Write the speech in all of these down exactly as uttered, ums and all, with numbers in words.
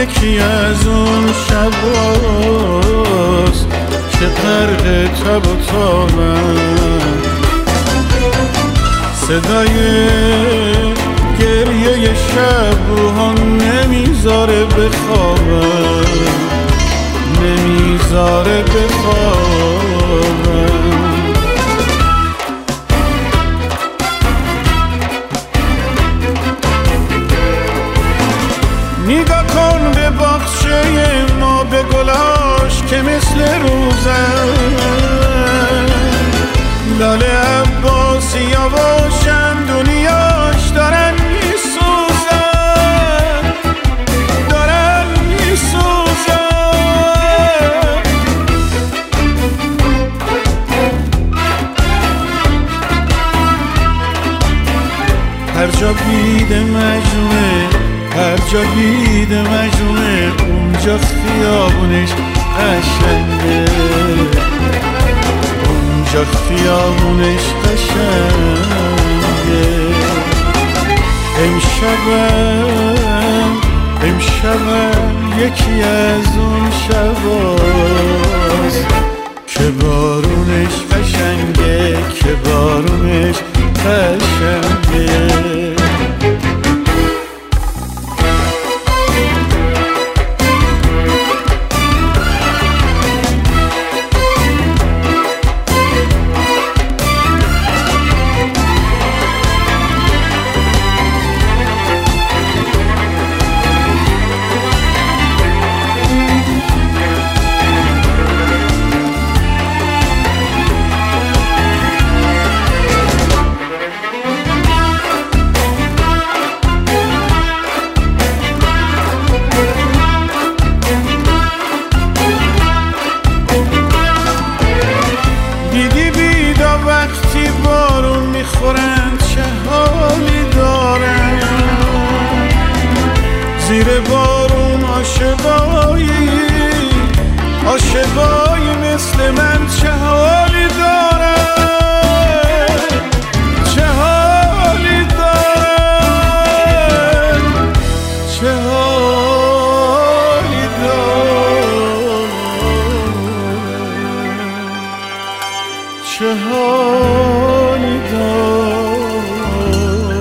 یکی از اون شباست که غرق تب و تابم، صدای گریه شب روحا نمیذاره بخوابم، نمیذاره بخوابم. نگاه کن به باغچه ما، به گلاش که مثل روزن، لاله عباسیا باشن دنیاش دارن میسوزن، دارن میسوزن. هر جا بید مجموعه، هر جا بید مجموعه، اونجا خیابونش قشنگه، اونجا خیابونش قشنگه. امشبم امشبم یکی از اون شباست که بارونش قشنگه، که بارونش قشنگه. وقتی بارون میخورن چه حالی دارن، زیر بارون عاشقایی عاشقایی مثل من چه حالی دارن، چه حالی دارن، چه حالی دارن، چه حالی دارم.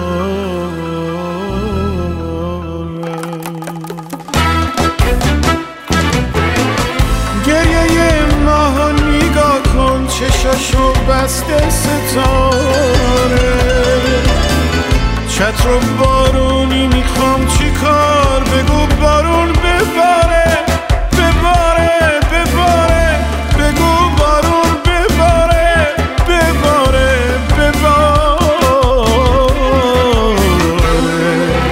گریه ماه نگاه کن، چشاشو بسته ستاره، چتر و بارونی میخوام چی کار، بگو بارون بباره بباره بباره، بگو بارون بباره بباره بباره.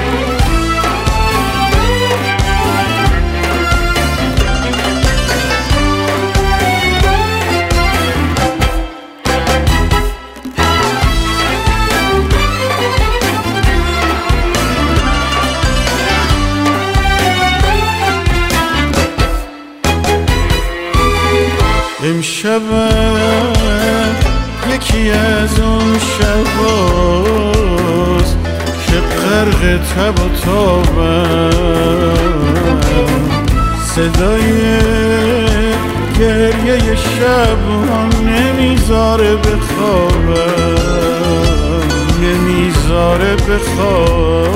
امشبم یکی از اون شباست که غرق تب و تابم، صدای گریه شب هم نمیذاره بخوابم، نمیذاره بخوابم.